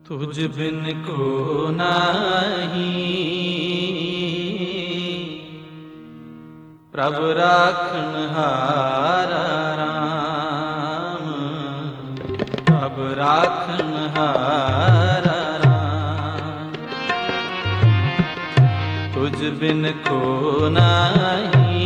तुझ बिन को नाही प्रभु राखन हारा राम, प्रभु राखन हारा राम। तुझ बिन को नाही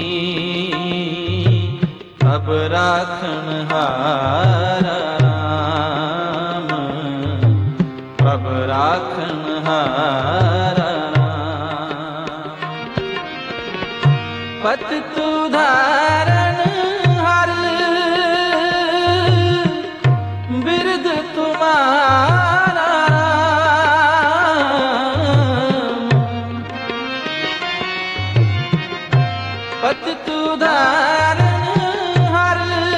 प्रभु राखन हारा राम, प्रभु राखन हारा राम। पतित उदाहरण हर बिरद तुम्हारा राम। पतित उदाहरण हर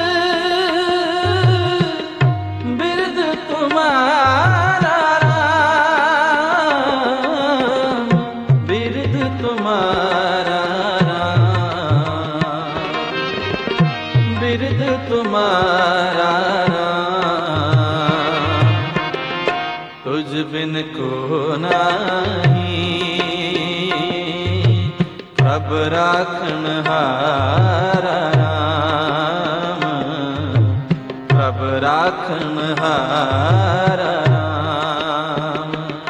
बिरद तुम्हारा राम, बिरद तुम्हारा बिरद तुम्हारा राम। तुझ बिन को नाही प्रभु राखन हारा राम, प्रभु राखन हारा राम।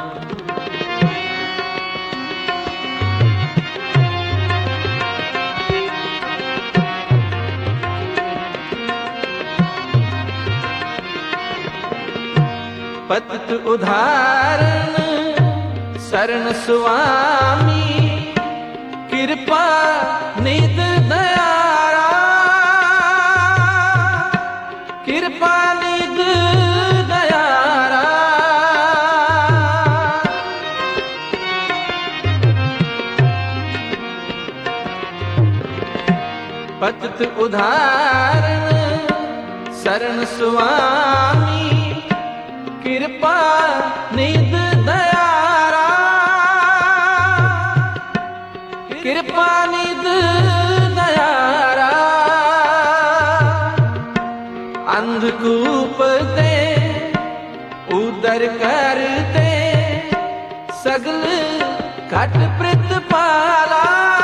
पतित उदाहरण शरण स्वामी कृपा निध दयारा, कृपा निध दयारा। पतित उदाहरण शरण स्वामी कृपा निध दयारा, कृपा निध दयारा। अंधकूप ते उदर करते सगल घट प्रतिपाला,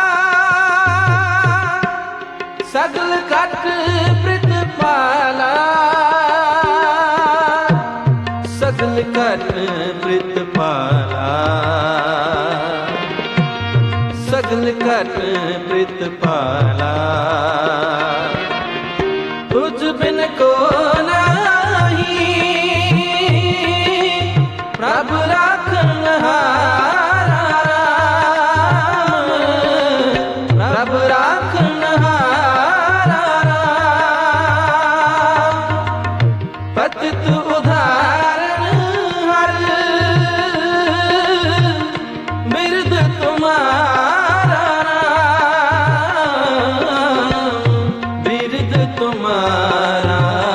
सगल घट प्रतिपाला, सगल घट प्रतिपाला, सगल घट प्रतिपाला। तुझ बिन को नाही प्रभु राखन हारा राम, प्रभु राखन हारा राम। पतित उदाहरण हर बिरद तुम्हारा राम, बिरद तुम्हारा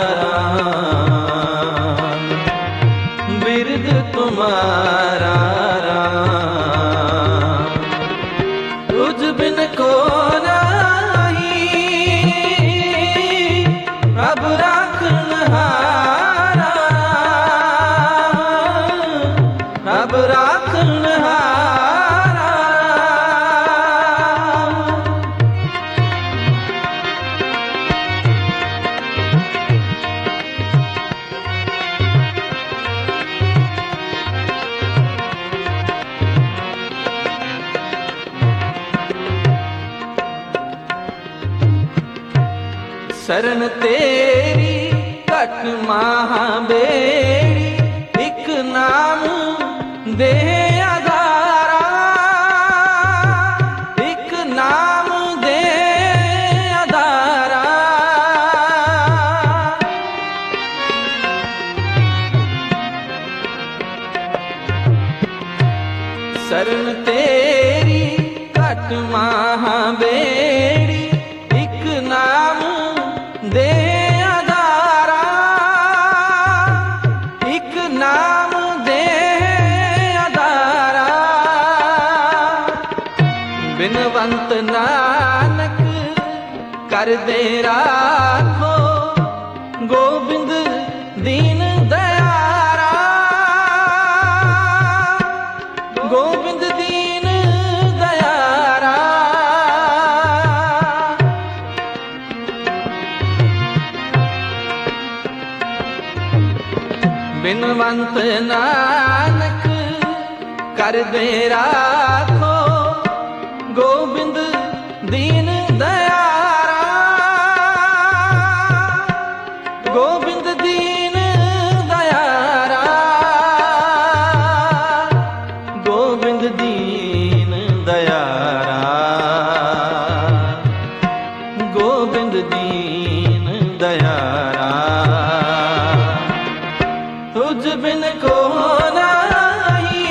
राम, बिरद तुम्हारा राम। तुझ बिन को नाही प्रभु राखन हारा राम, प्रभु राखन हारा राम। शरण तेरी घट महाबेड़ी, एक नाम दे आधारा, एक नाम दे आधारा। शरण तेरी घट महाबेड़ी, एक नाम दे आधारा, एक नाम दे आधारा। बिनवंत नानक कर दे राखो, गोविंद दीन दयारा। बिनवंत नानक कर दे राखो, गोबिंद दीन दयारा, गोबिंद दीन दयारा, गोबिंद दीन दयारा, गोबिंद दीन दयारा। तुझ बिन को नाही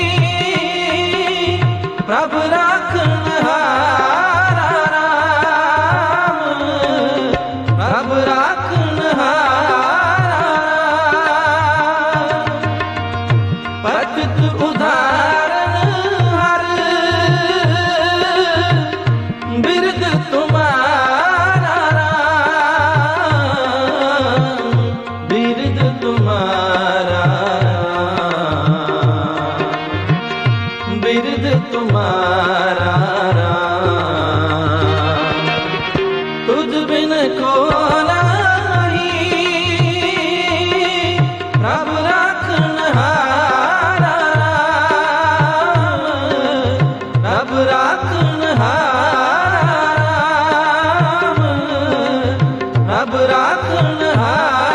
प्रभु राखनहारा राम, प्रभु राखनहारा। पतित उदाहरण हर बिरद तुम्हारा राम, बिरद तुम्हारा, बिरद तुम्हारा राम। तुझ बिन को नाही प्रभु राखनहारा राम, प्रभु राखनहारा राम, प्रभु राखनहारा।